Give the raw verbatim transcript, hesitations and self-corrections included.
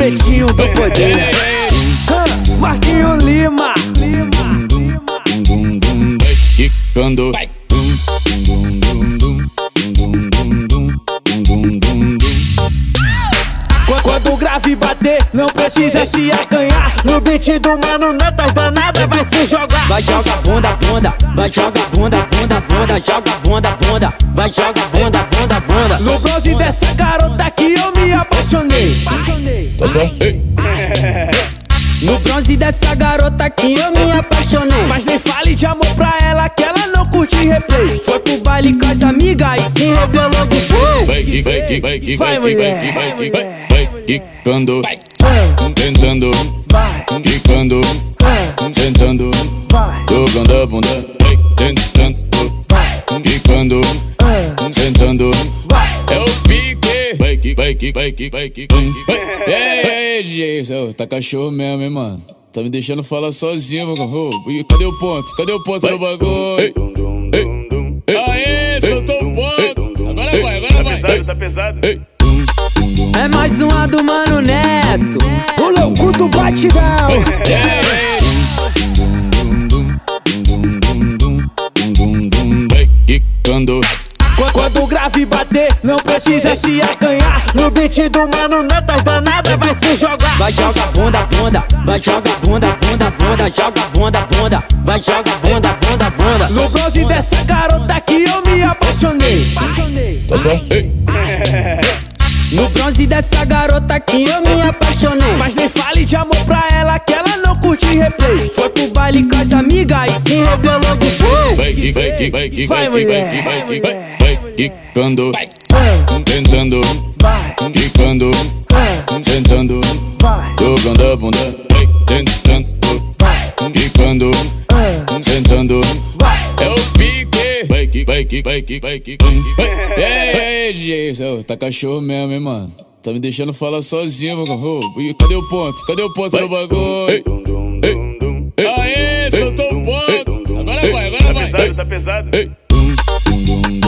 pretinho do poder. Ah, Marquinho Lima. Quicando. Quando o grave bater, não precisa se acanhar. No beat do mano, notas danada vai se jogar. Vai joga bunda, bunda, vai joga bunda, bunda, bunda, joga bunda, bunda, vai joga bunda, bunda, bunda. No bronze dessa garota que eu me apaixonei. Apaixonei. Tá certo? No bronze dessa garota que eu me apaixonei. Mas nem fale de amor pra ela que ela não curte replay. Foi pro baile com as amigas e se revelou que foi. Vai que vai que vai que vai que vai que vai que vai vai quicando, tentando, quicando, sentando, jogando a bunda, vai tentando, quicando, sentando. É o pique, vai que vai que vai que vai que vai. Ei, ei, D J, tá cachorro mesmo, hein, mano? Tá me deixando falar sozinho, mano. Cadê o ponto? Cadê o ponto do bagulho? Ei, ei, aê, soltou o ponto. Agora vai, agora vai. Tá pesado, Ei. É mais uma do Mano Neto, o louco do batidão. Vai quicando. Quando o grave bater, não precisa se acanhar. No beat do mano, notas danada vai se jogar. Vai joga bunda, bunda, vai joga bunda, bunda, bunda, joga bunda, bunda, vai joga bunda, bunda, bunda. No bronze dessa garota que eu me apaixonei. Apaixonei. Tá certo? No bronze dessa garota que eu me apaixonei. Mas nem fale de amor pra ela que ela não curte replay. Foi pro baile com as amigas e se revelou que foi. Vai que vai que vai que vai que vai que vai que vai vai quicando, tentando, quicando, sentando, jogando a bunda, vai tentando, quicando, sentando. É o pique, vai que vai que vai que vai que vai. Ei, D J, tá cachorro mesmo, hein, mano? Tá me deixando falar sozinho, mano. Cadê o ponto? Cadê o ponto do bagulho? Ei, ei, aê, soltou o ponto. Agora vai, agora vai. tá pesado. Ei.